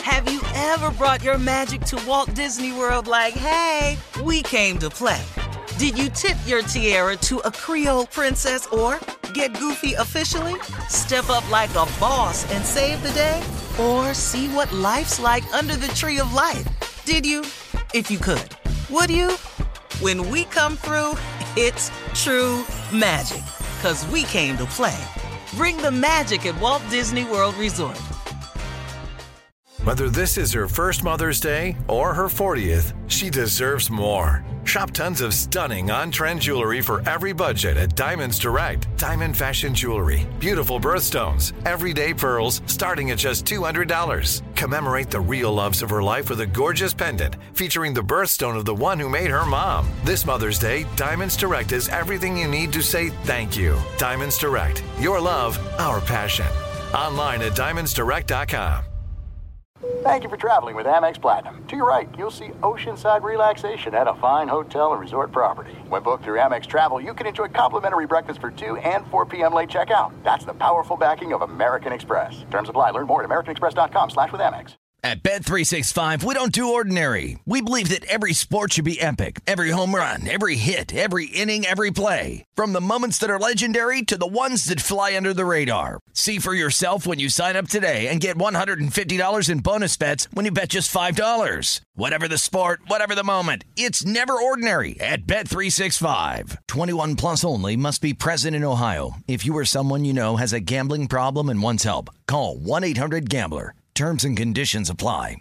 Have you ever brought your magic to Walt Disney World like, hey, we came to play? Did you tip your tiara to a Creole princess or get goofy officially? Step up like a boss and save the day? Or see what life's like under the tree of life? Did you? If you could. Would you? When we come through, it's true magic. 'Cause we came to play. Bring the magic at Walt Disney World Resort. Whether this is her first Mother's Day or her 40th, she deserves more. Shop tons of stunning on-trend jewelry for every budget at Diamonds Direct. Diamond fashion jewelry, beautiful birthstones, everyday pearls starting at just $200. Commemorate the real loves of her life with a gorgeous pendant featuring the birthstone of the one who made her mom. This Mother's Day, Diamonds Direct is everything you need to say thank you. Diamonds Direct, your love, our passion. Online at diamondsdirect.com. Thank you for traveling with Amex Platinum. To your right, you'll see oceanside relaxation at a fine hotel and resort property. When booked through Amex Travel, you can enjoy complimentary breakfast for 2 and 4 p.m. late checkout. That's the powerful backing of American Express. Terms apply. Learn more at americanexpress.com/withAmex. At Bet365, we don't do ordinary. We believe that every sport should be epic. Every home run, every hit, every inning, every play. From the moments that are legendary to the ones that fly under the radar. See for yourself when you sign up today and get $150 in bonus bets when you bet just $5. Whatever the sport, whatever the moment, it's never ordinary at Bet365. 21 plus only. Must be present in Ohio. If you or someone you know has a gambling problem and wants help, call 1-800-GAMBLER. Terms and conditions apply.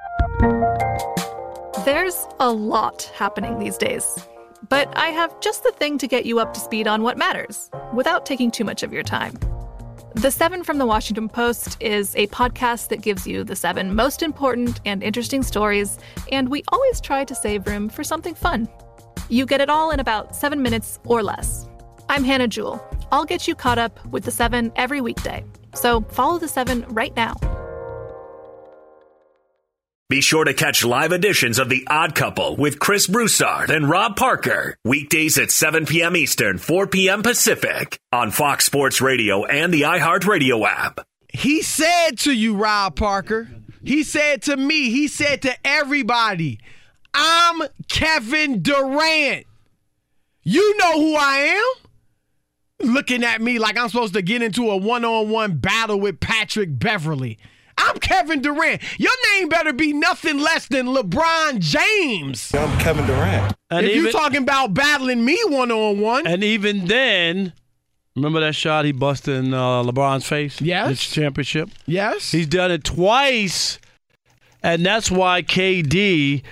There's a lot happening these days, but I have just the thing to get you up to speed on what matters without taking too much of your time. The 7 from the Washington Post is a podcast that gives you the 7 most important and interesting stories, and we always try to save room for something fun. You get it all in about 7 minutes or less. I'm Hannah Jewell. I'll get you caught up with the 7 every weekday. So follow the 7 right now. Be sure to catch live editions of The Odd Couple with Chris Broussard and Rob Parker. Weekdays at 7 p.m. Eastern, 4 p.m. Pacific on Fox Sports Radio and the iHeartRadio app. He said to you, Rob Parker, he said to me, he said to everybody, I'm Kevin Durant. You know who I am? Looking at me like I'm supposed to get into a one-on-one battle with Patrick Beverly. I'm Kevin Durant. Your name better be nothing less than LeBron James. I'm Kevin Durant. And if you're talking about battling me one-on-one. And even then, remember that shot he busted in LeBron's face? Yes. His championship? Yes. He's done it twice, and that's why KD,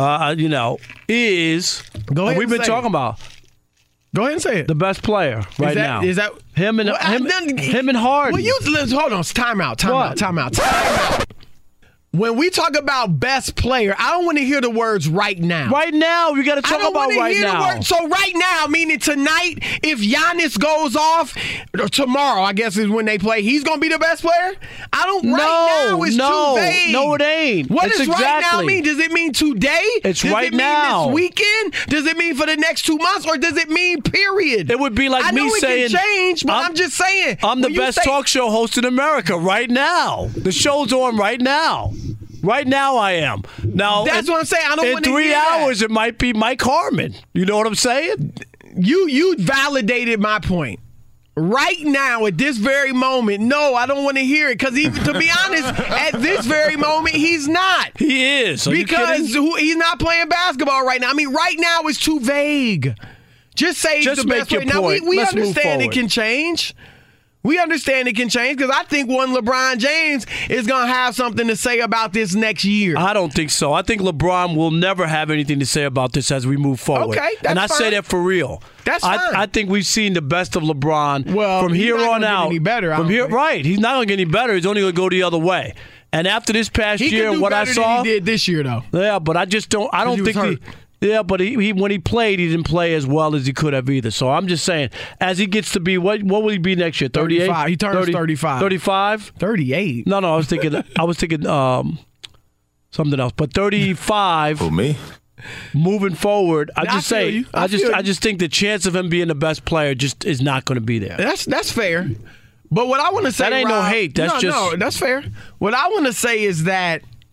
is, Go ahead we've been talking about. Go ahead and say it. The best player now. Is that him and Harden? Well, hold on. Time out. When we talk about best player, I don't want to hear the words right now. Right now, we got to talk about right now. So right now, meaning tonight, if Giannis goes off, or tomorrow, I guess is when they play, he's going to be the best player? Right now is too vague. No, it ain't. What does right now mean? Does it mean today? It's does right it mean now. This weekend? Does it mean for the next 2 months? Or does it mean period? It would be like me saying, it can change, but I'm just saying. I'm the best talk show host in America right now. The show's on right now. Right now, I am. Now that's what I'm saying. I don't want to hear in 3 hours, it might be Mike Harmon. You know what I'm saying? You validated my point. Right now, at this very moment, no, I don't want to hear it. Because to be honest, at this very moment, he's not. He is. Because he's not playing basketball right now. I mean, right now is too vague. Just say he's the best player. Now, we understand it can change. We understand it can change because I think one LeBron James is going to have something to say about this next year. I don't think so. I think LeBron will never have anything to say about this as we move forward. Okay, that's and I fine. say that for real. That's fine. I think we've seen the best of LeBron from here on out. Any better, right. He's not going to get any better. He's only going to go the other way. And after this past year, what I saw, than he did this year, though. Yeah, but I just don't. I don't think Yeah, but he when he played, he didn't play as well as he could have either. So I'm just saying, as he gets to be, what will he be next year? 38? 35. He turns 35. 35? 38? No, I was thinking something else. But 35. Who, me? Moving forward, I just think the chance of him being the best player just is not going to be there. That's fair. But what I want to say, that ain't Rob, no hate. That's that's fair. What I want to say is that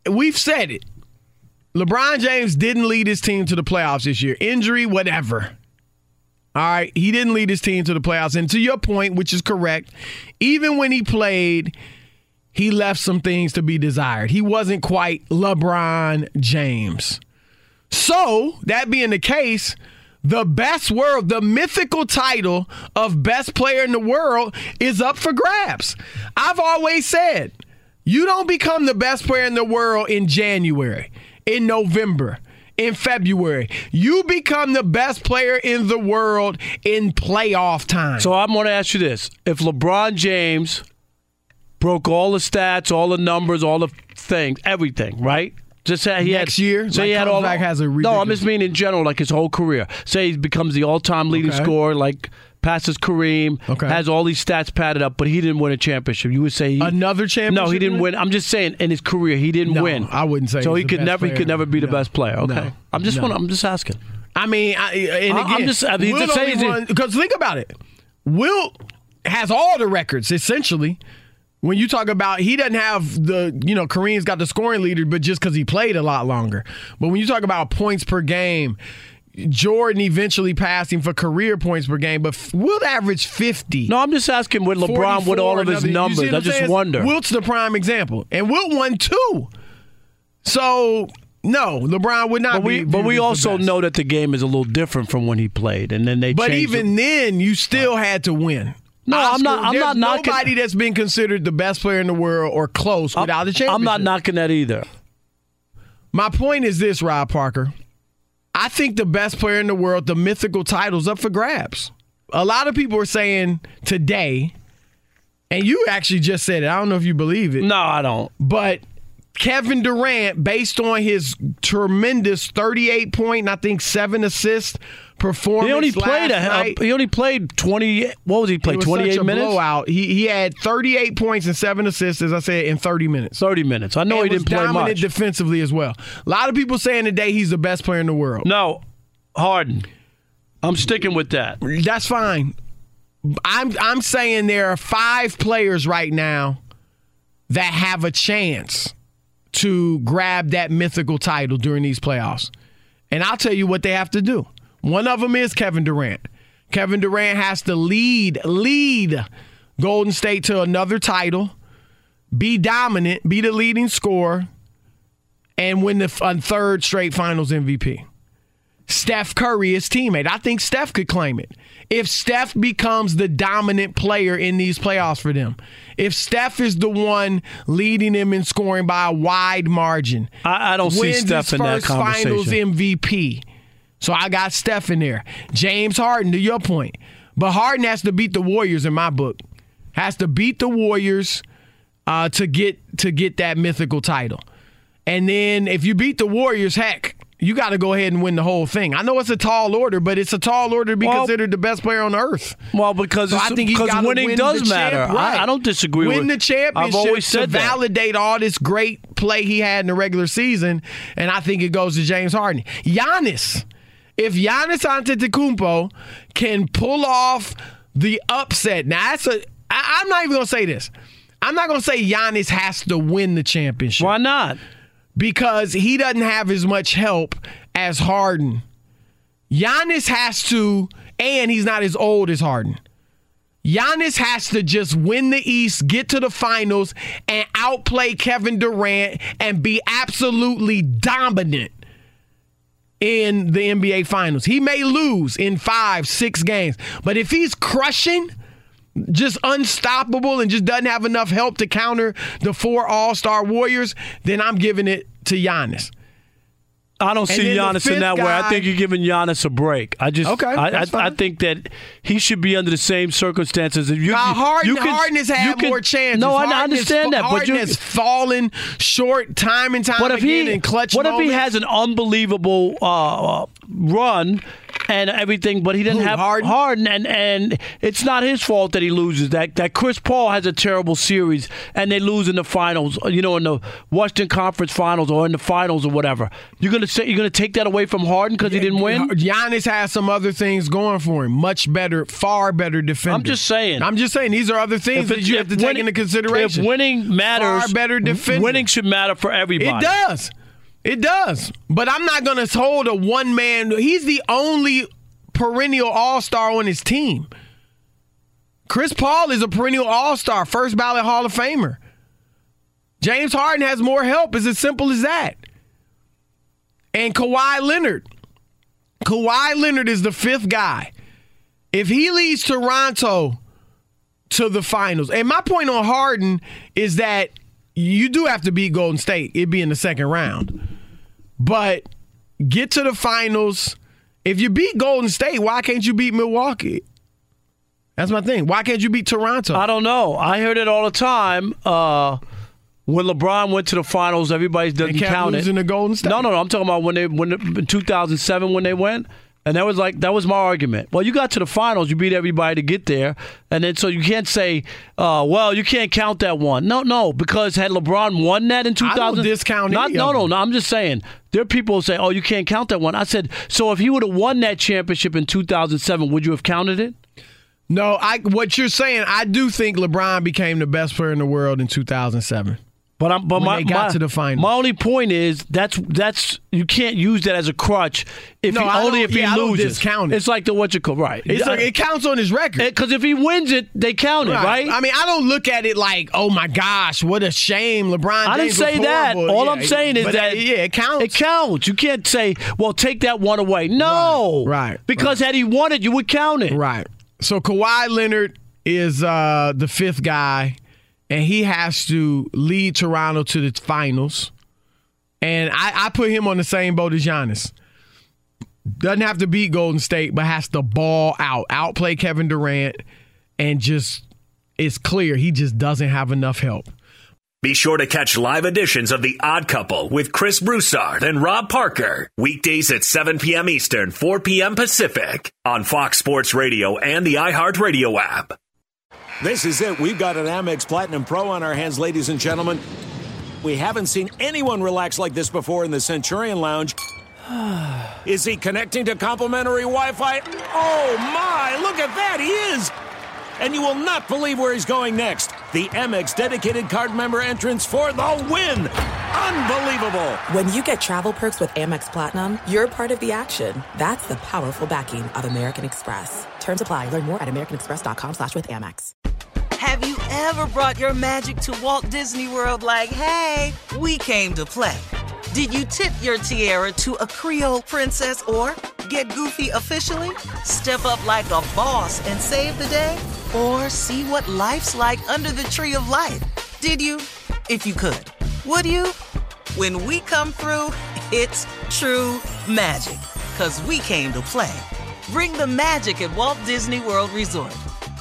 we've said it. LeBron James didn't lead his team to the playoffs this year. Injury, whatever. All right, he didn't lead his team to the playoffs. And to your point, which is correct, even when he played, he left some things to be desired. He wasn't quite LeBron James. So, that being the case, the mythical title of best player in the world is up for grabs. I've always said, you don't become the best player in the world in January, in November, in February. You become the best player in the world in playoff time. So I'm going to ask you this. If LeBron James broke all the stats, all the numbers, all the things, everything, right? Just say he next year, say he had all. Has a no, I'm just meaning in general, like his whole career. Say he becomes the all-time leading scorer, like passes Kareem, has all these stats padded up, but he didn't win a championship. You would say another championship? No, he didn't win. I'm just saying in his career he didn't win. I wouldn't say so. He could never be the best player. Okay, no. I'm just asking. I mean, because think about it. Wilt has all the records essentially. When you talk about, he doesn't have Kareem's got the scoring leader, but just because he played a lot longer. But when you talk about points per game, Jordan eventually passed him for career points per game, but Wilt averaged 50. No, I'm just asking with LeBron with all of his numbers. I just wonder. Wilt's the prime example. And Wilt won 2. So, no, LeBron would not be. But we also know that the game is a little different from when he played. And then they But changed even then, you still had to win. No, I'm not knocking. Nobody that's been considered the best player in the world or close without a championship. I'm not knocking that either. My point is this, Rob Parker. I think the best player in the world, the mythical title's up for grabs. A lot of people are saying today, and you actually just said it. I don't know if you believe it. No, I don't. But Kevin Durant, based on his tremendous 38-point and I think 7 assist performance, he only played 20. What was he play? 28 minutes. Blowout. He had 38 points and 7 assists, as I said, in 30 minutes. 30 minutes. I know he didn't play much. Dominant defensively as well. A lot of people saying today he's the best player in the world. No, Harden. I'm sticking with that. That's fine. I'm saying there are 5 players right now that have a chance to grab that mythical title during these playoffs. And I'll tell you what they have to do. One of them is Kevin Durant. Kevin Durant has to lead Golden State to another title, be dominant, be the leading scorer, and win the third straight Finals MVP. Steph Curry, his teammate. I think Steph could claim it. If Steph becomes the dominant player in these playoffs for them, if Steph is the one leading them in scoring by a wide margin, I don't see Steph in that conversation. Finals MVP. So I got Steph in there. James Harden, to your point. But Harden has to beat the Warriors in my book. Has to beat the Warriors to get that mythical title. And then if you beat the Warriors, heck, you got to go ahead and win the whole thing. I know it's a tall order, but it's a tall order to be considered the best player on earth. Well, because winning does matter. Right. I don't disagree with win the championship. I've always said to validate all this great play he had in the regular season, and I think it goes to James Harden. Giannis. If Giannis Antetokounmpo can pull off the upset, now I'm not even going to say this. I'm not going to say Giannis has to win the championship. Why not? Because he doesn't have as much help as Harden. Giannis has to, and he's not as old as Harden. Giannis has to just win the East, get to the finals, and outplay Kevin Durant and be absolutely dominant in the NBA Finals. He may lose in 5-6 games, but if he's crushing, just unstoppable and just doesn't have enough help to counter the 4 All-Star Warriors, then I'm giving it to Giannis. I don't see Giannis in that way. I think you're giving Giannis a break. I think that he should be under the same circumstances. Harden has had more chances. No, I understand that. Harden has fallen short time and time again in clutch moments. What if he has an unbelievable run and everything, but he didn't have Harden, and it's not his fault that he loses. That Chris Paul has a terrible series, and they lose in the finals, in the Western Conference Finals or in the finals or whatever. You're gonna take that away from Harden because he didn't win? Giannis has some other things going for him. Much better, far better defender. I'm just saying these are other things that you have to take into consideration. If winning matters, far better defender. Winning should matter for everybody. It does. But I'm not going to hold a one-man. He's the only perennial all-star on his team. Chris Paul is a perennial all-star, first ballot Hall of Famer. James Harden has more help. It's as simple as that. And Kawhi Leonard is the fifth guy. If he leads Toronto to the finals, and my point on Harden is that you do have to beat Golden State. It'd be in the second round. But get to the finals. If you beat Golden State, why can't you beat Milwaukee? That's my thing. Why can't you beat Toronto? I don't know. I heard it all the time. When LeBron went to the finals, everybody doesn't count it. Losing to Golden State. No. I'm talking about when in 2007 when they went. And that was my argument. Well, you got to the finals, you beat everybody to get there, and then so you can't say, well, you can't count that one. No, because had LeBron won that in 2000, I don't discount any of them. No. I'm just saying there are people who say, oh, you can't count that one. I said, so if he would have won that championship in 2007, would you have counted it? No, what you're saying, I do think LeBron became the best player in the world in 2007. But they got to the finals. My only point is that's you can't use that as a crutch if he loses. I don't discount it. It's like right. It counts on his record. Because if he wins it, they count it, right? I mean, I don't look at it like, oh my gosh, what a shame, LeBron James. I didn't say that. All I'm saying is that it counts. It counts. You can't say, well, take that one away. No, right. Because had he won it, you would count it. Right. So Kawhi Leonard is the fifth guy. And he has to lead Toronto to the finals. And I put him on the same boat as Giannis. Doesn't have to beat Golden State, but has to ball out. Outplay Kevin Durant. And just, it's clear he just doesn't have enough help. Be sure to catch live editions of The Odd Couple with Chris Broussard and Rob Parker. Weekdays at 7 p.m. Eastern, 4 p.m. Pacific. On Fox Sports Radio and the iHeartRadio app. This is it. We've got an Amex Platinum Pro on our hands, ladies and gentlemen. We haven't seen anyone relax like this before in the Centurion Lounge. Is he connecting to complimentary Wi-Fi? Oh, my. Look at that. He is. And you will not believe where he's going next. The Amex dedicated card member entrance for the win. Unbelievable. When you get travel perks with Amex Platinum, you're part of the action. That's the powerful backing of American Express. Terms apply. Learn more at americanexpress.com/withAmex. Have you ever brought your magic to Walt Disney World like, hey, we came to play? Did you tip your tiara to a Creole princess or get goofy officially? Step up like a boss and save the day? Or see what life's like under the tree of life? Did you? If you could. Would you? When we come through, it's true magic. 'Cause we came to play. Bring the magic at Walt Disney World Resort.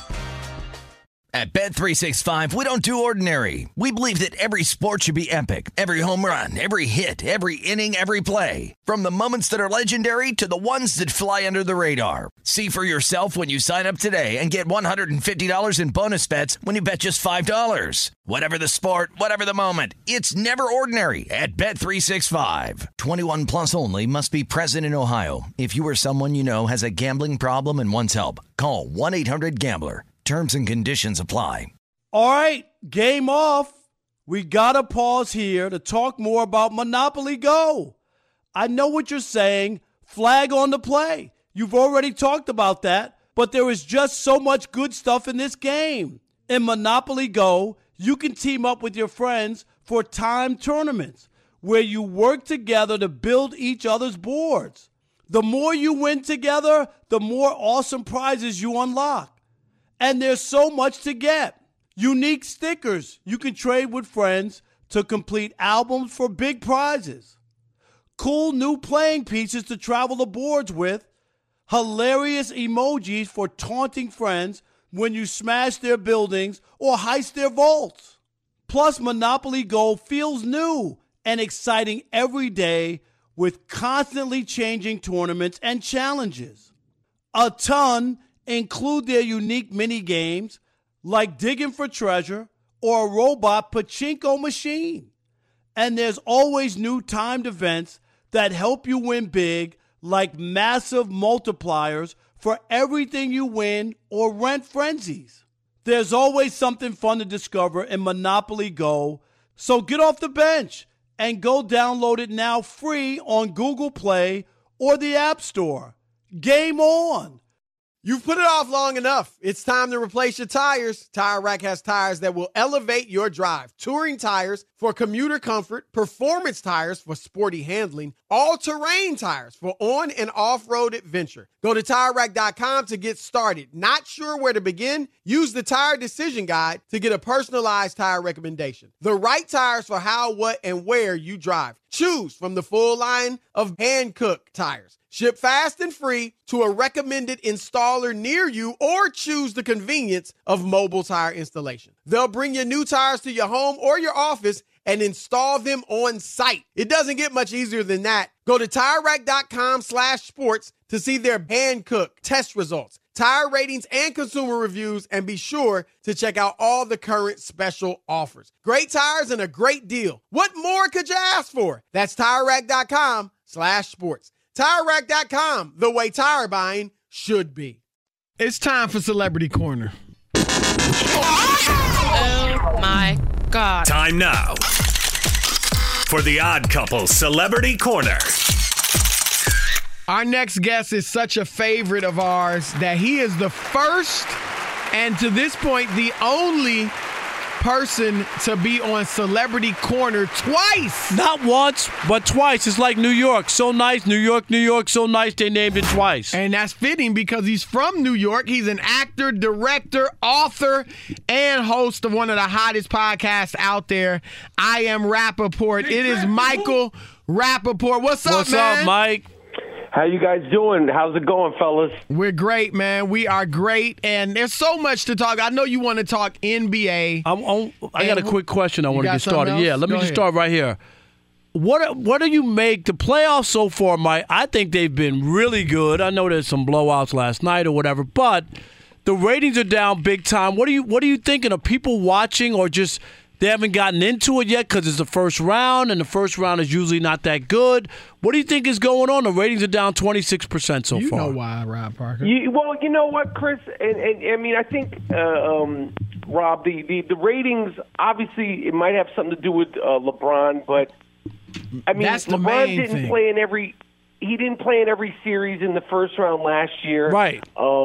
At Bet365, we don't do ordinary. We believe that every sport should be epic. Every home run, every hit, every inning, every play. From the moments that are legendary to the ones that fly under the radar. See for yourself when you sign up today and get $150 in bonus bets when you bet just $5. Whatever the sport, whatever the moment, it's never ordinary at Bet365. 21 plus only. Must be present in Ohio. If you or someone you know has a gambling problem and wants help, call 1-800-GAMBLER. Terms and conditions apply. All right, game off. We got to pause here to talk more about Monopoly Go. I know what you're saying. Flag on the play. You've already talked about that, but there is just so much good stuff in this game. In Monopoly Go, you can team up with your friends for timed tournaments where you work together to build each other's boards. The more you win together, the more awesome prizes you unlock. And there's so much to get. Unique stickers you can trade with friends to complete albums for big prizes. Cool new playing pieces to travel the boards with. Hilarious emojis for taunting friends when you smash their buildings or heist their vaults. Plus, Monopoly Go feels new and exciting every day with constantly changing tournaments and challenges. A ton include their unique mini games like digging for treasure or a robot pachinko machine. And there's always new timed events that help you win big, like massive multipliers for everything you win or rent frenzies. There's always something fun to discover in Monopoly Go, so get off the bench and go download it now free on Google Play or the App Store. Game on! You've put it off long enough. It's time to replace your tires. Tire Rack has tires that will elevate your drive. Touring tires for commuter comfort, performance tires for sporty handling, all-terrain tires for on- and off-road adventure. Go to TireRack.com to get started. Not sure where to begin? Use the Tire Decision Guide to get a personalized tire recommendation. The right tires for how, what, and where you drive. Choose from the full line of Hankook tires. Ship fast and free to a recommended installer near you, or choose the convenience of mobile tire installation. They'll bring your new tires to your home or your office and install them on site. It doesn't get much easier than that. Go to TireRack.com/sports to see their Hankook test results, tire ratings, and consumer reviews, and be sure to check out all the current special offers. Great tires and a great deal. What more could you ask for? That's TireRack.com/sports. TireRack.com, the way tire buying should be. It's time for Celebrity Corner. Oh, my God. Time now for the Odd Couple Celebrity Corner. Our next guest is such a favorite of ours that he is the first and to this point the only person to be on Celebrity Corner twice. Not once, but twice. It's like New York. So nice. New York, so nice they named it twice. And that's fitting because he's from New York. He's an actor, director, author, and host of one of the hottest podcasts out there, I Am Rappaport. It is Michael Rappaport. What's up, man? What's up, Mike? How you guys doing? How's it going, fellas? We're great, man. We are great, and there's so much to talk. I know you want to talk NBA. I got a quick question I want to get started. Else? Yeah, let me just start right here. What do you make the playoffs so far, Mike? I think they've been really good. I know there's some blowouts last night or whatever, but the ratings are down big time. What are you thinking? Are people watching or just they haven't gotten into it yet because it's the first round, and the first round is usually not that good? What do you think is going on? The ratings are down 26% so far. You know why, Rob Parker. Well, you know what, Chris? And I mean, I think, Rob, the ratings, obviously, it might have something to do with LeBron, but, I mean, LeBron didn't play in every – he didn't play in every series in the first round last year. Right.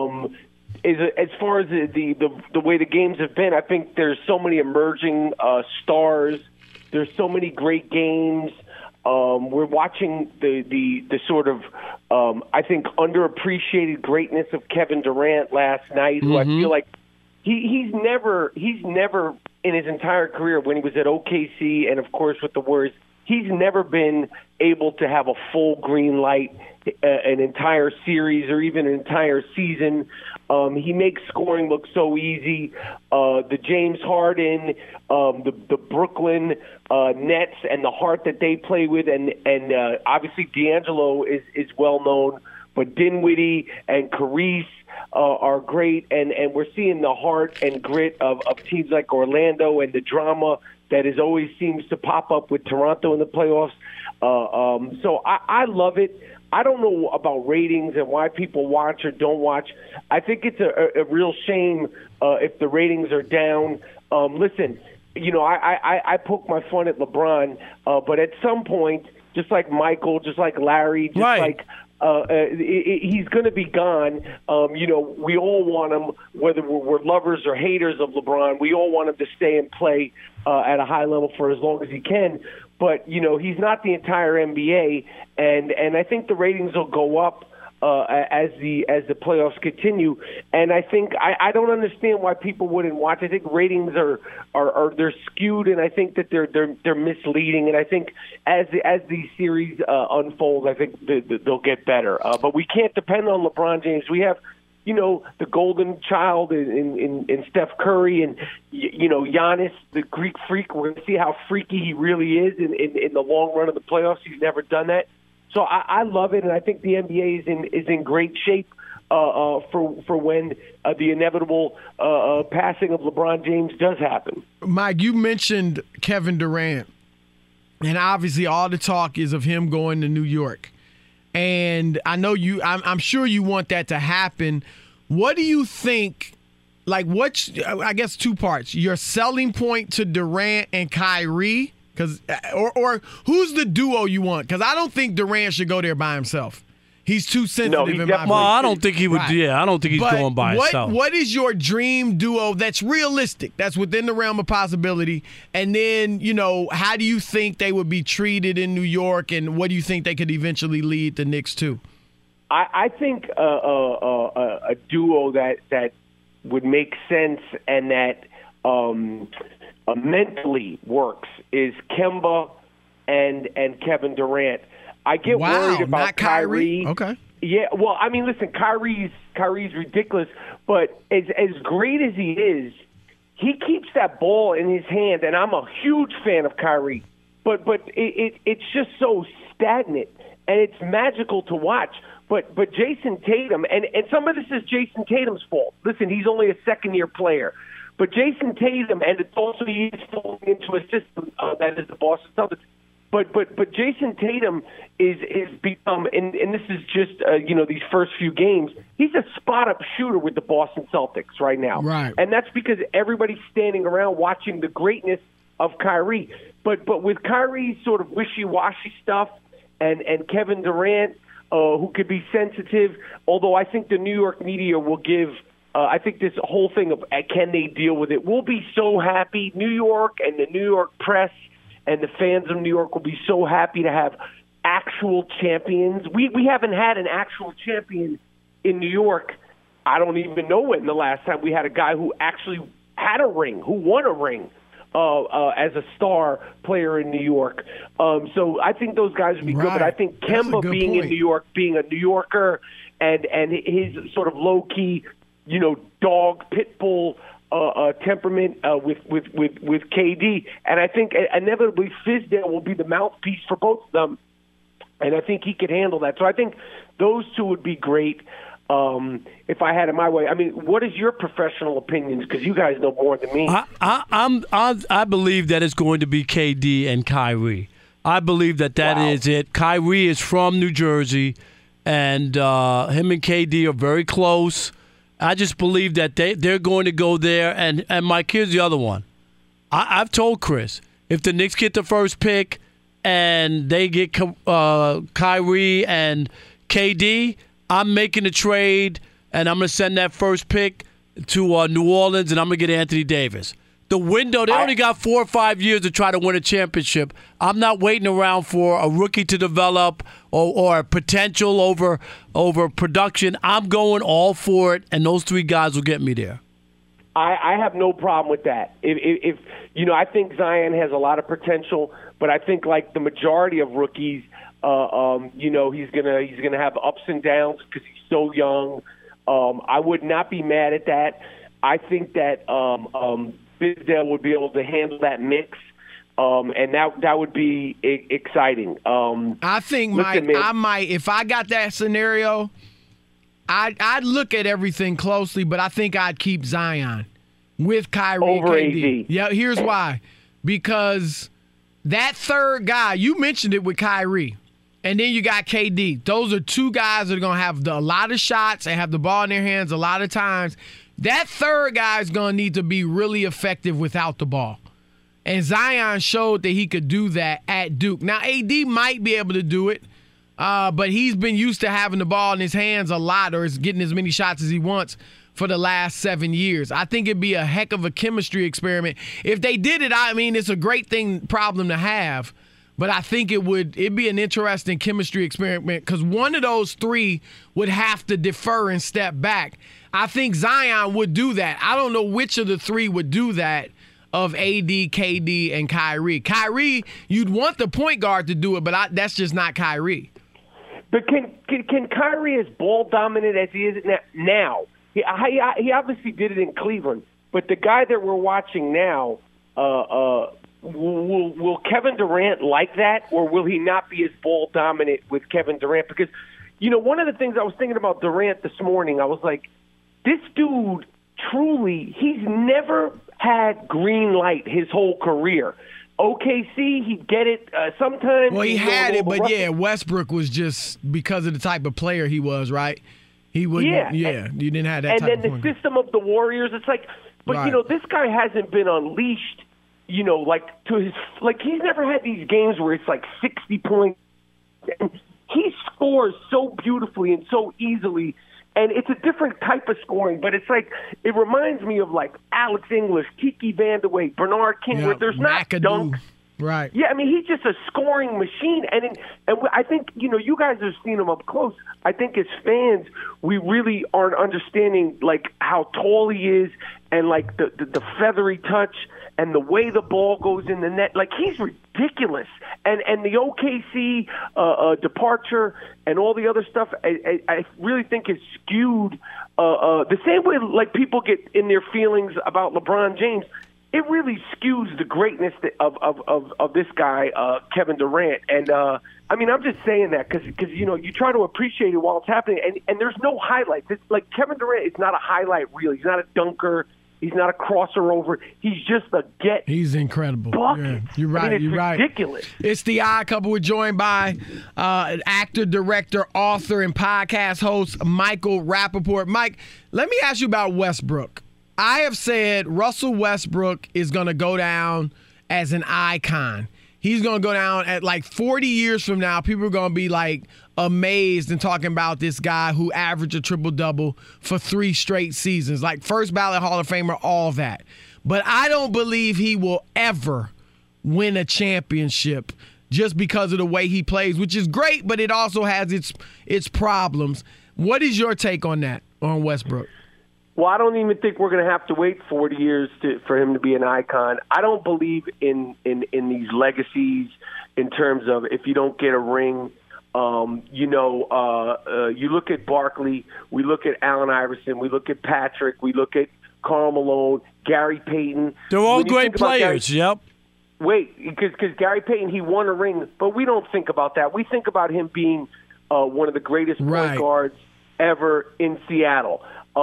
As far as the way the games have been, I think there's so many emerging stars. There's so many great games. We're watching the sort of I think underappreciated greatness of Kevin Durant last night, who I feel like he's never in his entire career, when he was at OKC and of course with the Warriors, he's never been able to have a full green light an entire series or even an entire season. He makes scoring look so easy. The James Harden, the Brooklyn Nets, and the heart that they play with, and obviously D'Angelo is well known, but Dinwiddie and Caris are great, and we're seeing the heart and grit of teams like Orlando and the drama that always seems to pop up with Toronto in the playoffs. So I love it. I don't know about ratings and why people watch or don't watch. I think it's a real shame if the ratings are down. Listen, you know, I poke my fun at LeBron, but at some point, just like Michael, just like Larry, just like he's going to be gone. You know, we all want him, whether we're lovers or haters of LeBron, we all want him to stay and play at a high level for as long as he can. But, you know, he's not the entire NBA, and I think the ratings will go up as the playoffs continue. And I think I don't understand why people wouldn't watch. I think ratings are they're skewed, and I think that they're misleading. And I think as the series unfolds, I think they'll get better. But we can't depend on LeBron James. We have, you know, the golden child in Steph Curry, and, you know, Giannis, the Greek freak. We're going to see how freaky he really is in the long run of the playoffs. He's never done that. So I love it, and I think the NBA is in great shape for when the inevitable passing of LeBron James does happen. Mike, you mentioned Kevin Durant, and obviously all the talk is of him going to New York. And I know I'm sure you want that to happen. What do you think? Like, I guess two parts. Your selling point to Durant and Kyrie. Or who's the duo you want? Because I don't think Durant should go there by himself. He's too sensitive in my opinion. Well, I don't think he would. Right. Yeah, I don't think he's going by himself. What is your dream duo that's realistic, that's within the realm of possibility? And then, how do you think they would be treated in New York, and what do you think they could eventually lead the Knicks to? I think a duo that would make sense and that mentally works is Kemba and Kevin Durant. I get worried about not Kyrie. Okay. Yeah, well, I mean, listen, Kyrie's ridiculous, but as great as he is, he keeps that ball in his hand, and I'm a huge fan of Kyrie. But it's just so stagnant, and it's magical to watch. But Jason Tatum, and some of this is Jason Tatum's fault. Listen, he's only a second-year player. But Jason Tatum, and it's also he's falling into a system that is the Boston Celtics. But Jason Tatum is become, and this is just these first few games, he's a spot-up shooter with the Boston Celtics right now. Right. And that's because everybody's standing around watching the greatness of Kyrie. But with Kyrie's sort of wishy-washy stuff and Kevin Durant, who could be sensitive, although I think the New York media will give I think this whole thing of can they deal with it, we'll be so happy. New York and the New York press and the fans of New York will be so happy to have actual champions. We haven't had an actual champion in New York. I don't even know when the last time we had a guy who actually had a ring, who won a ring as a star player in New York. So I think those guys would be good. But I think Kemba being in New York, being a New Yorker, and his sort of low-key, dog, pit bull temperament with KD. And I think inevitably Fizdale will be the mouthpiece for both of them. And I think he could handle that. So I think those two would be great if I had it my way. I mean, what is your professional opinions? Because you guys know more than me. I believe that it's going to be KD and Kyrie. I believe that is it. Kyrie is from New Jersey, and him and KD are very close. I just believe that they're going to go there. And Mike, here's the other one. I've told Chris, if the Knicks get the first pick and they get Kyrie and KD, I'm making a trade, and I'm going to send that first pick to New Orleans, and I'm going to get Anthony Davis. The window, they only got 4 or 5 years to try to win a championship. I'm not waiting around for a rookie to develop or potential over production. I'm going all for it, and those three guys will get me there. I have no problem with that. If I think Zion has a lot of potential, but I think like the majority of rookies, he's gonna have ups and downs because he's so young. I would not be mad at that. I think that Fizdale would be able to handle that mix, and that would be exciting. I think, Mike, I might, if I got that scenario, I'd look at everything closely, but I think I'd keep Zion with Kyrie over and KD. AD. Yeah, here's why. Because that third guy, you mentioned it with Kyrie, and then you got KD. Those are two guys that are going to have a lot of shots and have the ball in their hands a lot of times. That third guy is going to need to be really effective without the ball. And Zion showed that he could do that at Duke. Now, AD might be able to do it, but he's been used to having the ball in his hands a lot, or is getting as many shots as he wants for the last 7 years. I think it'd be a heck of a chemistry experiment. If they did it, I mean, it's a great problem to have, but I think it'd be an interesting chemistry experiment because one of those three would have to defer and step back. I think Zion would do that. I don't know which of the three would do that of AD, KD, and Kyrie. Kyrie, you'd want the point guard to do it, but that's just not Kyrie. But can Kyrie, as ball dominant as he is now, he obviously did it in Cleveland, but the guy that we're watching now, will Kevin Durant like that, or will he not be as ball dominant with Kevin Durant? Because, one of the things I was thinking about Durant this morning, I was like, this dude truly, he's never had green light his whole career. OKC, he'd get it sometimes. Well, he had it, but Westbrook was just because of the type of player he was, right? He would, you didn't have that. And then the system of the Warriors, it's like, but this guy hasn't been unleashed. To his he's never had these games where it's like 60 points. He scores so beautifully and so easily. And it's a different type of scoring, but it's like it reminds me of like Alex English, Kiki Vandeweghe, Bernard King, where there's not dunks. Right. Yeah, I mean, he's just a scoring machine. And I think, you guys have seen him up close. I think as fans, we really aren't understanding, like, how tall he is and, like, the feathery touch and the way the ball goes in the net. Like, he's ridiculous. And the OKC departure and all the other stuff, I really think is skewed the same way, like, people get in their feelings about LeBron James. It really skews the greatness of this guy, Kevin Durant. And, I'm just saying that because you try to appreciate it while it's happening, and there's no highlights. It's like Kevin Durant is not a highlight reel. He's not a dunker. He's not a crosser over. He's just a get. He's incredible. Bucket. Yeah, you're right. It's right. ridiculous. It's the Odd Couple. We're joined by actor, director, author, and podcast host Michael Rapaport. Mike, let me ask you about Westbrook. I have said Russell Westbrook is going to go down as an icon. He's going to go down at like 40 years from now. People are going to be like amazed and talking about this guy who averaged a triple-double for 3 straight seasons. Like first ballot Hall of Famer, all that. But I don't believe he will ever win a championship just because of the way he plays, which is great, but it also has its problems. What is your take on that, on Westbrook? Well, I don't even think we're going to have to wait 40 years for him to be an icon. I don't believe in these legacies in terms of if you don't get a ring. You look at Barkley, we look at Allen Iverson, we look at Patrick, we look at Karl Malone, Gary Payton. They're all great players, yep. Wait, because Gary Payton, he won a ring, but we don't think about that. We think about him being one of the greatest point guards ever in Seattle.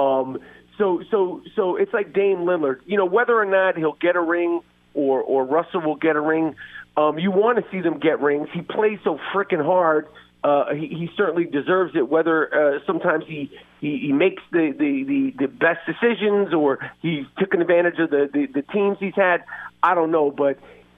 So it's like Dame Lillard. Whether or not he'll get a ring or Russell will get a ring, you want to see them get rings. He plays so freaking hard. He certainly deserves it. Whether sometimes he makes the best decisions or he's taken advantage of the teams he's had, I don't know. But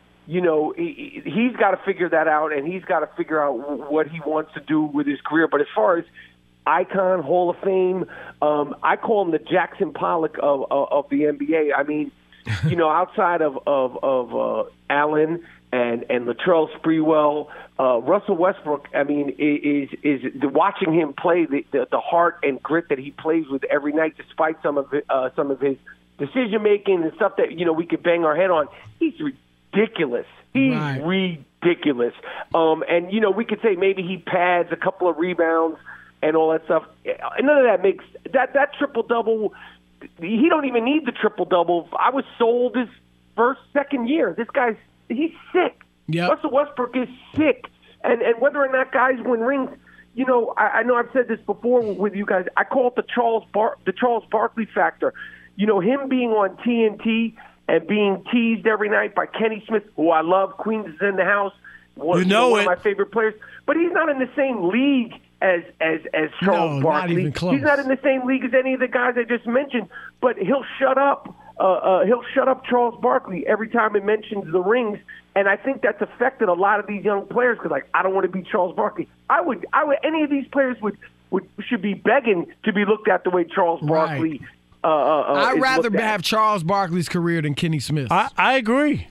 he's got to figure that out, and he's got to figure out what he wants to do with his career. But as far as icon, Hall of Fame, I call him the Jackson Pollock of the NBA. I mean, outside of Allen and Latrell Sprewell, Russell Westbrook, I mean, is watching him play the heart and grit that he plays with every night, despite some of his decision making and stuff that we could bang our head on. He's ridiculous. He's ridiculous. And we could say maybe he pads a couple of rebounds and all that stuff. None of that makes that triple-double. He don't even need the triple-double. I was sold his second year. This guy's, he's sick. Yep. Russell Westbrook is sick. And whether or not guys win rings, I know I've said this before with you guys. I call it the Charles Barkley factor. Him being on TNT and being teased every night by Kenny Smith, who I love. Queens is in the house. One of my favorite players. But he's not in the same league as Charles Barkley. Not even close. He's not in the same league as any of the guys I just mentioned, but he'll shut up. He'll shut up Charles Barkley every time he mentions the rings, and I think that's affected a lot of these young players because, I don't want to be Charles Barkley. I would. Any of these players should be begging to be looked at the way Charles Barkley. I'd rather have Charles Barkley's career than Kenny Smith. I agree.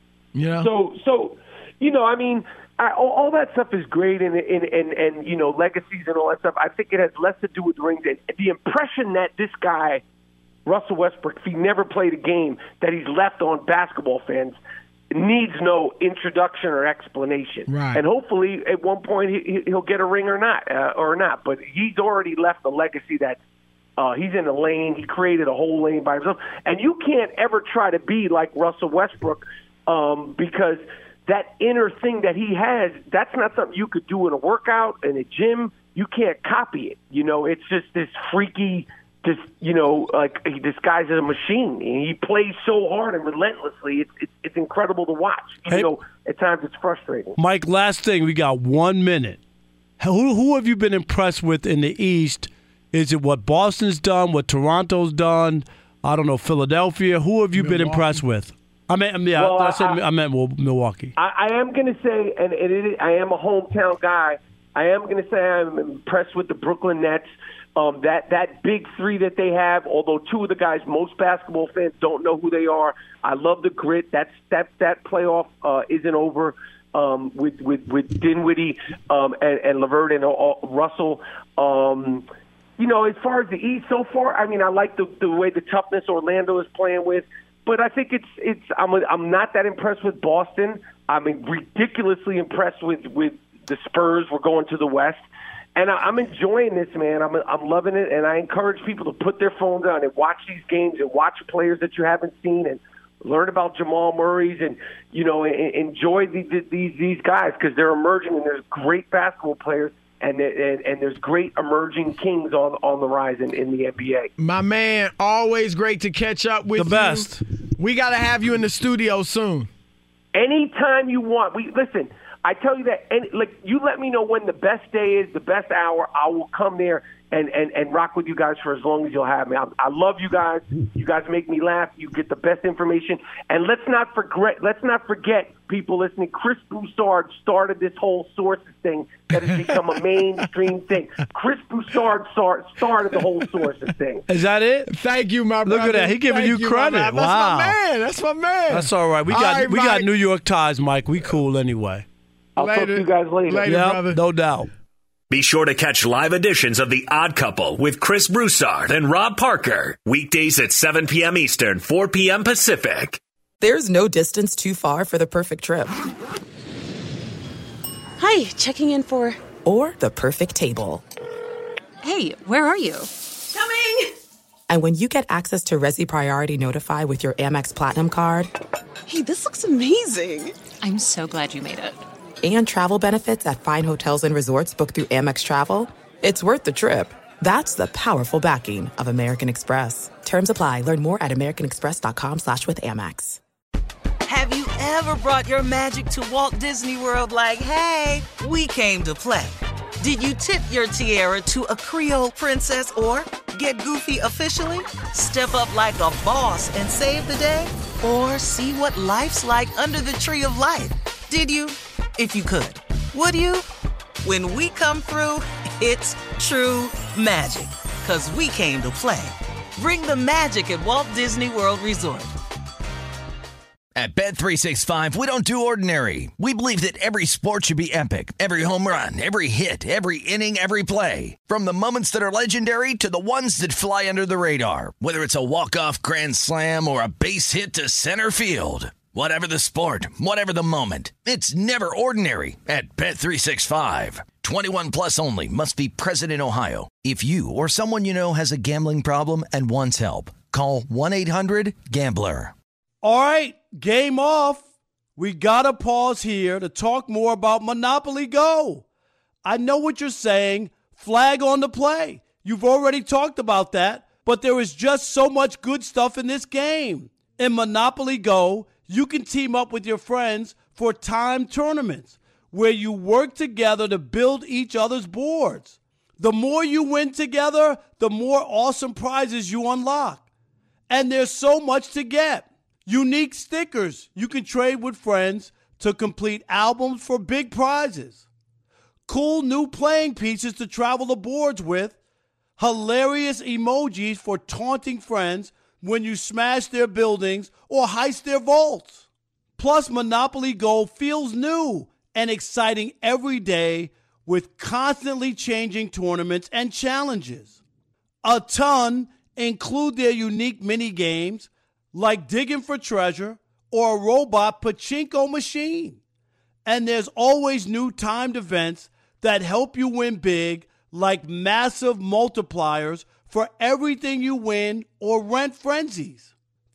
So I mean. All that stuff is great, and legacies and all that stuff. I think it has less to do with rings. The impression that this guy, Russell Westbrook, if he never played a game, that he's left on basketball fans, needs no introduction or explanation. Right. And hopefully, at one point, he'll get a ring or not. But he's already left a legacy that he's in a lane. He created a whole lane by himself, and you can't ever try to be like Russell Westbrook. because that inner thing that he has, that's not something you could do in a workout, in a gym. You can't copy it. It's just this freaky, like this guy's a machine. And he plays so hard and relentlessly. It's incredible to watch. Even though at times it's frustrating. Mike, last thing. We got 1 minute. Who have you been impressed with in the East? Is it what Boston's done, what Toronto's done? I don't know, Philadelphia. Who have you been impressed with? I meant Milwaukee. I am going to say, and I am a hometown guy, I am going to say I'm impressed with the Brooklyn Nets. That big three that they have, although two of the guys most basketball fans don't know who they are. I love the grit. That playoff isn't over with Dinwiddie and LeVert and Russell. As far as the East so far, I mean, I like the way the toughness Orlando is playing with. But I think I'm not that impressed with Boston. I'm ridiculously impressed with the Spurs. We're going to the West. And I'm enjoying this, man. I'm loving it, and I encourage people to put their phone down and watch these games and watch players that you haven't seen and learn about Jamal Murray's and enjoy these guys because they're emerging and there's great basketball players and there's great emerging kings on the rise in the NBA. My man, always great to catch up with you. The best. We got to have you in the studio soon. Anytime you want. Listen. I tell you that, you let me know when the best day is, the best hour. I will come there and rock with you guys for as long as you'll have me. I love you guys. You guys make me laugh. You get the best information. And let's not forget, people listening, Chris Broussard started this whole sources thing that has become a mainstream thing. Chris Broussard started the whole sources thing. Is that it? Thank you, my brother. Look at that. He giving you credit. Wow. That's my man. That's all right. We got New York ties, Mike. We cool anyway. I'll talk to you guys later. Yep, brother. No doubt. Be sure to catch live editions of The Odd Couple with Chris Broussard and Rob Parker. Weekdays at 7 p.m. Eastern, 4 p.m. Pacific. There's no distance too far for the perfect trip. Hi, checking in for... Or the perfect table. Hey, where are you? Coming! And when you get access to Resi Priority Notify with your Amex Platinum card... Hey, this looks amazing. I'm so glad you made it. And travel benefits at fine hotels and resorts booked through Amex Travel, it's worth the trip. That's the powerful backing of American Express. Terms apply. Learn more at americanexpress.com/withAmex. Have you ever brought your magic to Walt Disney World like, hey, we came to play? Did you tip your tiara to a Creole princess or get goofy officially? Step up like a boss and save the day? Or see what life's like under the tree of life? Did you? If you could. Would you? When we come through, it's true magic. 'Cause we came to play. Bring the magic at Walt Disney World Resort. At Bet365, we don't do ordinary. We believe that every sport should be epic. Every home run, every hit, every inning, every play. From the moments that are legendary to the ones that fly under the radar. Whether it's a walk-off grand slam or a base hit to center field. Whatever the sport, whatever the moment, it's never ordinary at Bet365. 21 plus only. Must be present in Ohio. If you or someone you know has a gambling problem and wants help, call 1-800-GAMBLER. All right, game off. We got to pause here to talk more about Monopoly Go. I know what you're saying. Flag on the play. You've already talked about that, but there is just so much good stuff in this game. In Monopoly Go, you can team up with your friends for timed tournaments where you work together to build each other's boards. The more you win together, the more awesome prizes you unlock. And there's so much to get. Unique stickers you can trade with friends to complete albums for big prizes. Cool new playing pieces to travel the boards with. Hilarious emojis for taunting friends when you smash their buildings or heist their vaults. Plus, Monopoly Go feels new and exciting every day with constantly changing tournaments and challenges. A ton include their unique mini games like digging for treasure or a robot pachinko machine. And there's always new timed events that help you win big, like massive multipliers for everything you win or rent frenzies.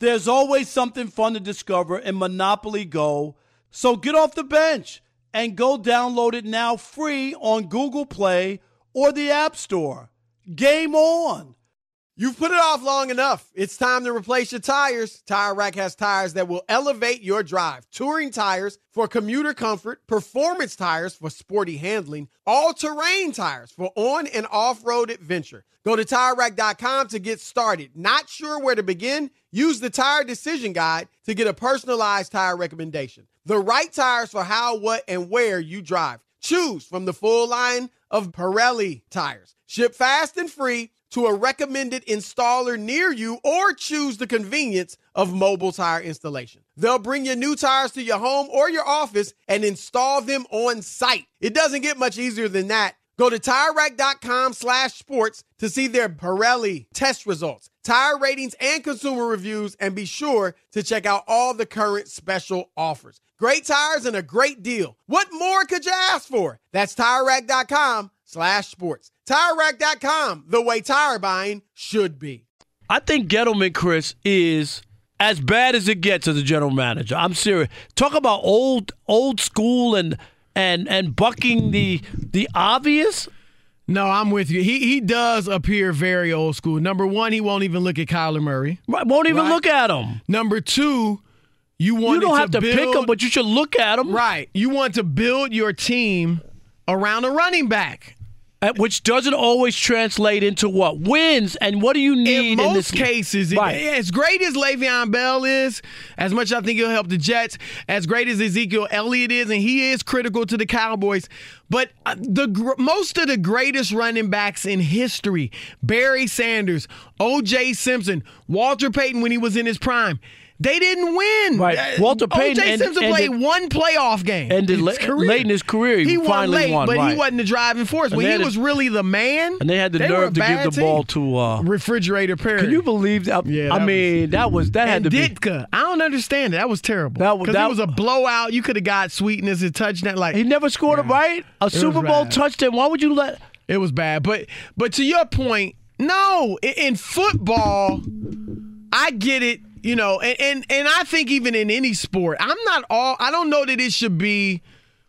There's always something fun to discover in Monopoly Go. So get off the bench and go download it now free on Google Play or the App Store. Game on. You've put it off long enough. It's time to replace your tires. Tire Rack has tires that will elevate your drive. Touring tires for commuter comfort, performance tires for sporty handling, all-terrain tires for on- and off-road adventure. Go to TireRack.com to get started. Not sure where to begin? Use the Tire Decision Guide to get a personalized tire recommendation. The right tires for how, what, and where you drive. Choose from the full line of Pirelli tires. Ship fast and free to a recommended installer near you, or choose the convenience of mobile tire installation. They'll bring your new tires to your home or your office and install them on site. It doesn't get much easier than that. Go to TireRack.com/sports to see their Pirelli test results, tire ratings, and consumer reviews, and be sure to check out all the current special offers. Great tires and a great deal. What more could you ask for? That's TireRack.com/sports. TireRack.com, the way tire buying should be. I think Gettleman, Chris, is as bad as it gets as a general manager. I'm serious. Talk about old school and bucking the obvious. No, I'm with you. He does appear very old school. Number one, he won't even look at Kyler Murray. Right, won't even look at him. Number two, you don't have to pick him, but you should look at him. Right. You want to build your team around a running back. Which doesn't always translate into what? Wins. And what do you need in most cases? Right. As great as Le'Veon Bell is, as much as I think he'll help the Jets, as great as Ezekiel Elliott is, and he is critical to the Cowboys, but most of the greatest running backs in history, Barry Sanders, O.J. Simpson, Walter Payton when he was in his prime, they didn't win. Right. Walter Payton O.J. Simpson played one playoff game. And late in his career, he finally won. But right. he wasn't the driving force. When he was really the man. And they had the nerve to give the ball to Refrigerator Perry. Can you believe that? Yeah, that had to be. Ditka. I don't understand it. That was terrible. Because it was a blowout. You could have got Sweetness a touchdown. Like he never scored a Super Bowl touchdown. Why would you let? It was bad. But to your point, no. In football, I get it. You know, and I think even in any sport, I don't know that it should be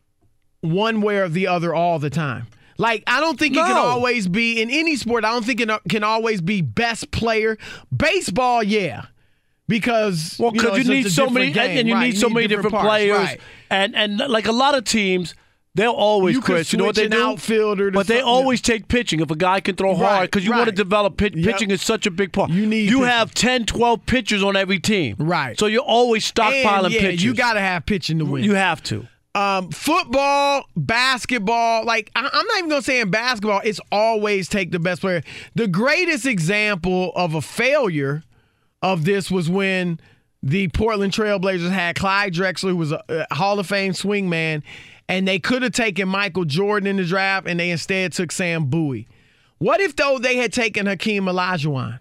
one way or the other all the time. Like, I don't think it can always be, in any sport, I don't think it can always be best player. Baseball, yeah. Because, you need so many, and you need so many different players. Right. And like a lot of teams, they'll always, Chris, you know what they do? Outfielder but they always take pitching if a guy can throw hard because you want to develop pitching is such a big part. You have 10, 12 pitchers on every team. Right. So you're always stockpiling pitchers. You got to have pitching to win. You have to. Football, basketball, like I'm not even going to say in basketball, it's always take the best player. The greatest example of a failure of this was when the Portland Trailblazers had Clyde Drexler, who was a Hall of Fame swingman, and they could have taken Michael Jordan in the draft, and they instead took Sam Bowie. What if, though, they had taken Hakeem Olajuwon?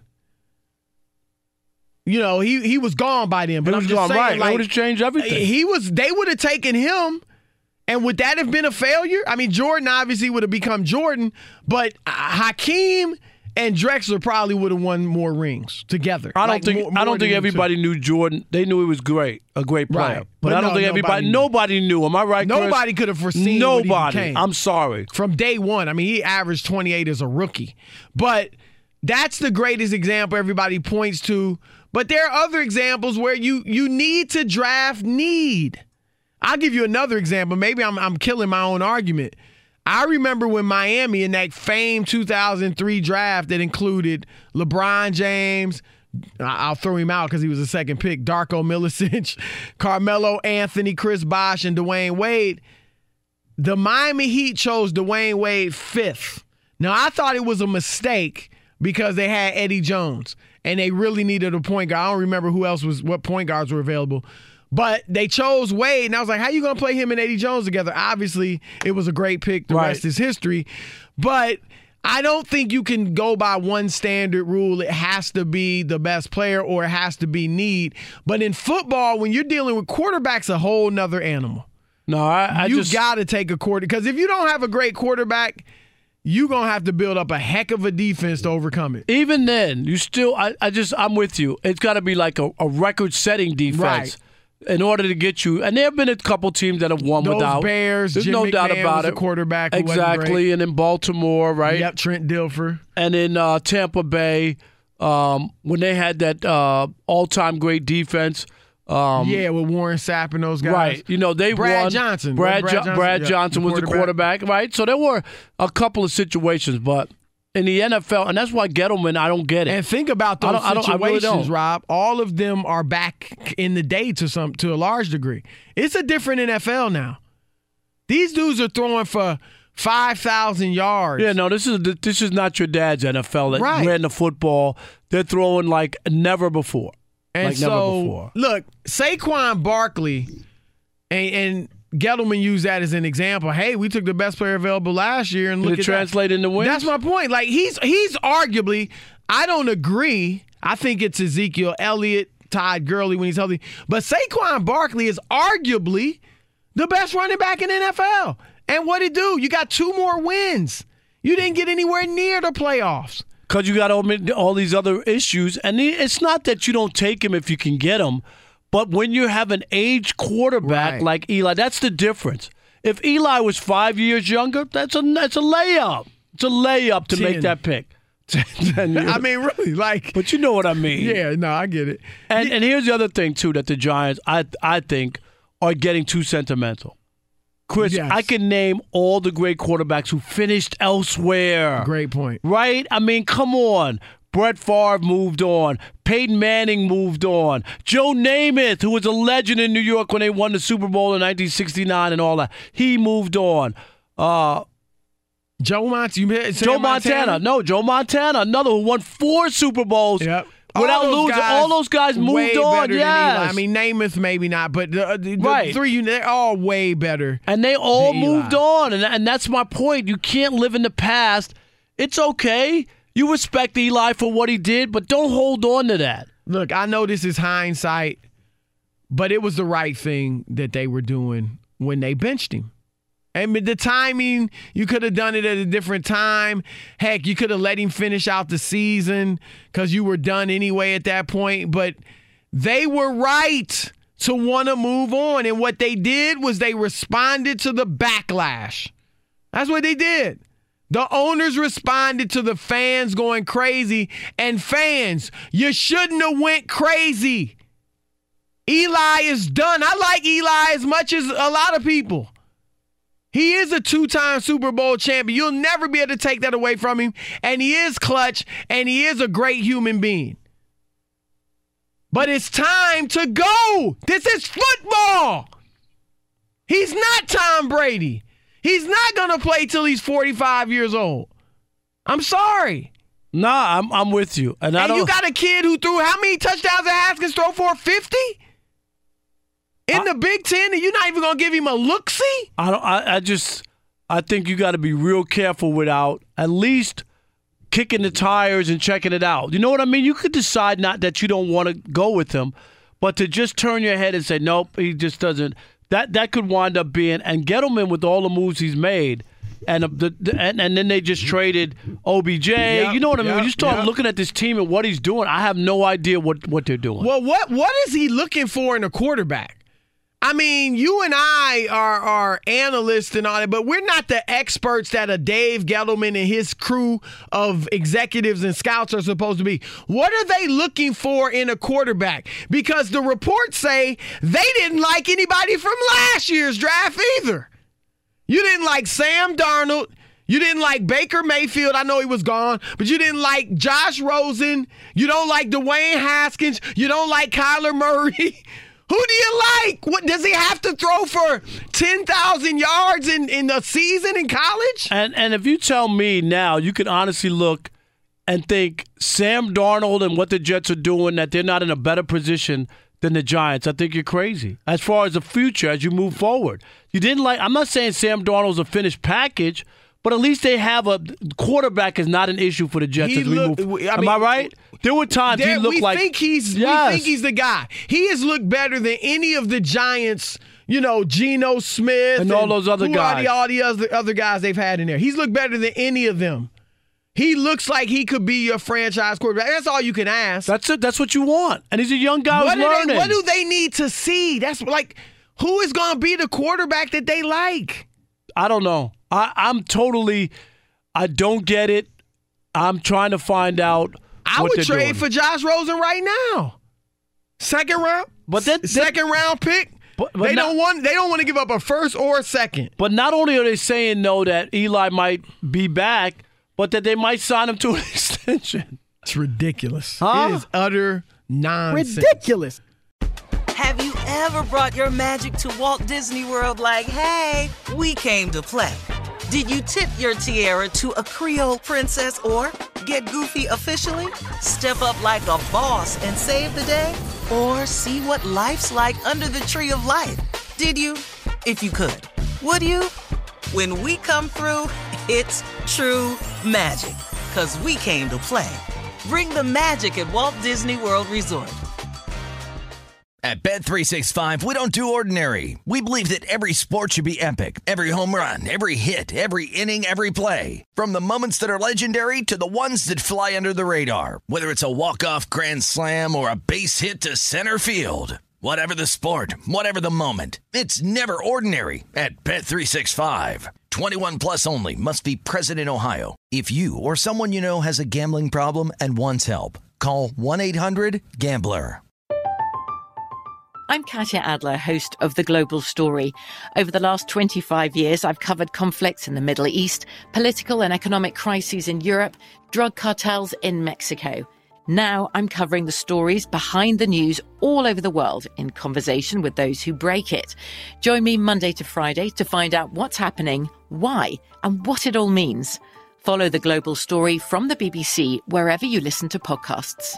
You know, he was gone by then. But I'm just saying, right. Like, it would have changed everything. They would have taken him, and would that have been a failure? I mean, Jordan obviously would have become Jordan, but Hakeem and Drexler probably would have won more rings together. I don't think everybody knew Jordan. They knew he was great, a great player. Right. But I don't think nobody knew. Am I right, Chris? Nobody could have foreseen Nobody. What he became. I'm sorry. From day one. I mean, he averaged 28 as a rookie. But that's the greatest example everybody points to. But there are other examples where you need to draft need. I'll give you another example. Maybe I'm killing my own argument. I remember when Miami in that famed 2003 draft that included LeBron James, I'll throw him out because he was the second pick, Darko Milicic, Carmelo Anthony, Chris Bosh, and Dwayne Wade. The Miami Heat chose Dwayne Wade 5th. Now, I thought it was a mistake because they had Eddie Jones, and they really needed a point guard. I don't remember what point guards were available. But they chose Wade, and I was like, how you going to play him and Eddie Jones together? Obviously, it was a great pick. The rest is history. But I don't think you can go by one standard rule. It has to be the best player or it has to be need. But in football, when you're dealing with quarterbacks, a whole nother animal. No, you got to take a quarterback. Because if you don't have a great quarterback, you're going to have to build up a heck of a defense to overcome it. Even then, you still, I'm with you. It's got to be like a record-setting defense. Right. In order to get you, and there have been a couple teams that have won Those without. Bears, there's Jim no McMahon doubt about was it. A quarterback, who exactly, wasn't great. and in Baltimore, right? Yep, Trent Dilfer, and in Tampa Bay, when they had that all-time great defense. With Warren Sapp and those guys, right? You know they Brad won. Johnson. Brad Johnson was the quarterback, right? So there were a couple of situations, but. In the NFL, and that's why Gettleman, I don't get it. And think about those situations, I really don't. Rob. All of them are back in the day to a large degree. It's a different NFL now. These dudes are throwing for 5,000 yards. Yeah, no, this is not your dad's NFL that Right. ran the football. They're throwing like never before. And like so, never before. Look, Saquon Barkley and Gettleman used that as an example. Hey, we took the best player available last year and look at that. Translate into wins? That's my point. Like he's arguably, I don't agree. I think it's Ezekiel Elliott, Todd Gurley when he's healthy. But Saquon Barkley is arguably the best running back in the NFL. And what did he do? You got 2 more wins. You didn't get anywhere near the playoffs. Because you got all these other issues. And it's not that you don't take him if you can get him. But when you have an aged quarterback like Eli, that's the difference. If Eli was 5 years younger, that's a layup. It's a layup to 10. make that pick. 10 years. I mean, really, like. But you know what I mean. Yeah, no, I get it. And here's the other thing, too, that the Giants, I think, are getting too sentimental. Chris, Yes. I can name all the great quarterbacks who finished elsewhere. Great point. Right? I mean, come on. Brett Favre moved on. Peyton Manning moved on. Joe Namath, who was a legend in New York when they won the Super Bowl in 1969 and all that, he moved on. Joe Montana. Joe Montana, another who won 4 Super Bowls. Yep. Without losing, all those guys moved on. Yes. I mean, Namath maybe not, but the 3, they're all way better. And they all moved on, and that's my point. You can't live in the past. It's okay. You respect Eli for what he did, but don't hold on to that. Look, I know this is hindsight, but it was the right thing that they were doing when they benched him. And the timing, you could have done it at a different time. Heck, you could have let him finish out the season because you were done anyway at that point. But they were right to want to move on. And what they did was they responded to the backlash. That's what they did. The owners responded to the fans going crazy. And fans, you shouldn't have went crazy. Eli is done. I like Eli as much as a lot of people. He is a 2-time Super Bowl champion. You'll never be able to take that away from him. And he is clutch, and he is a great human being. But it's time to go. This is football. He's not Tom Brady. He's not going to play till he's 45 years old. I'm sorry. Nah, I'm with you. And you got a kid who threw how many touchdowns did Haskins throw for? 50? In the Big Ten, and you're not even going to give him a look-see? I think you got to be real careful without at least kicking the tires and checking it out. You know what I mean? You could decide not that you don't want to go with him, but to just turn your head and say, nope, he just doesn't. That could wind up being, and Gettleman with all the moves he's made, and then they just traded OBJ. You know what I mean? When you start looking at this team and what he's doing, I have no idea what they're doing. Well, what is he looking for in a quarterback? I mean, you and I are analysts and all that, but we're not the experts that a Dave Gettleman and his crew of executives and scouts are supposed to be. What are they looking for in a quarterback? Because the reports say they didn't like anybody from last year's draft either. You didn't like Sam Darnold. You didn't like Baker Mayfield. I know he was gone. But you didn't like Josh Rosen. You don't like Dwayne Haskins. You don't like Kyler Murray. Who do you like? What does he have to throw for 10,000 yards in a season in college? And if you tell me now, you can honestly look and think Sam Darnold and what the Jets are doing, that they're not in a better position than the Giants. I think you're crazy. As far as the future, as you move forward. You didn't like, I'm not saying Sam Darnold's a finished package, but at least they have a quarterback is not an issue for the Jets as we move. Am I right? There were times he looked like we think he's the guy. He has looked better than any of the Giants, Geno Smith and all those other guys. All the other guys they've had in there. He's looked better than any of them. He looks like he could be your franchise quarterback. That's all you can ask. That's it. That's what you want. And he's a young guy who's learning. What do they need to see? That's like, who is going to be the quarterback that they like? I don't know. I don't get it. I'm trying to find out. I would trade for Josh Rosen right now. Second round pick. But they don't want to give up a first or a second. But not only are they saying no that Eli might be back, but that they might sign him to an extension. It's ridiculous. Huh? It is utter nonsense. Ridiculous. Have you ever brought your magic to Walt Disney World like, hey, we came to play? Did you tip your tiara to a Creole princess or get goofy officially? Step up like a boss and save the day? Or see what life's like under the tree of life? Did you? If you could. Would you? When we come through, it's true magic. 'Cause we came to play. Bring the magic at Walt Disney World Resort. At Bet365, we don't do ordinary. We believe that every sport should be epic. Every home run, every hit, every inning, every play. From the moments that are legendary to the ones that fly under the radar. Whether it's a walk-off grand slam or a base hit to center field. Whatever the sport, whatever the moment. It's never ordinary at Bet365. 21 plus only. Must be present in Ohio. If you or someone you know has a gambling problem and wants help, call 1-800-GAMBLER. I'm Katya Adler, host of The Global Story. Over the last 25 years, I've covered conflicts in the Middle East, political and economic crises in Europe, drug cartels in Mexico. Now I'm covering the stories behind the news all over the world in conversation with those who break it. Join me Monday to Friday to find out what's happening, why, and what it all means. Follow The Global Story from the BBC wherever you listen to podcasts.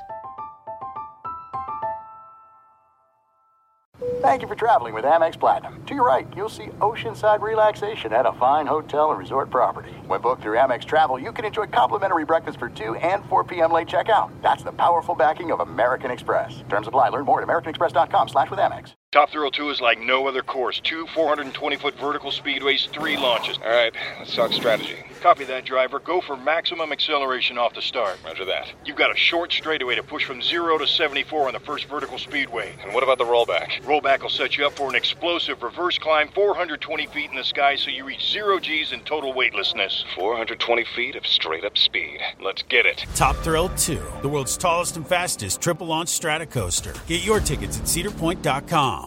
Thank you for traveling with Amex Platinum. To your right, you'll see oceanside relaxation at a fine hotel and resort property. When booked through Amex Travel, you can enjoy complimentary breakfast for 2 and 4 p.m. late checkout. That's the powerful backing of American Express. Terms apply. Learn more at americanexpress.com/withAmex. Top Thrill 2 is like no other course. 2 420-foot vertical speedways, 3 launches. All right, let's talk strategy. Copy that, driver. Go for maximum acceleration off the start. Roger that. You've got a short straightaway to push from 0 to 74 on the first vertical speedway. And what about the rollback? Rollback will set you up for an explosive reverse climb 420 feet in the sky so you reach 0 G's in total weightlessness. 420 feet of straight-up speed. Let's get it. Top Thrill 2, the world's tallest and fastest triple-launch strata coaster. Get your tickets at cedarpoint.com.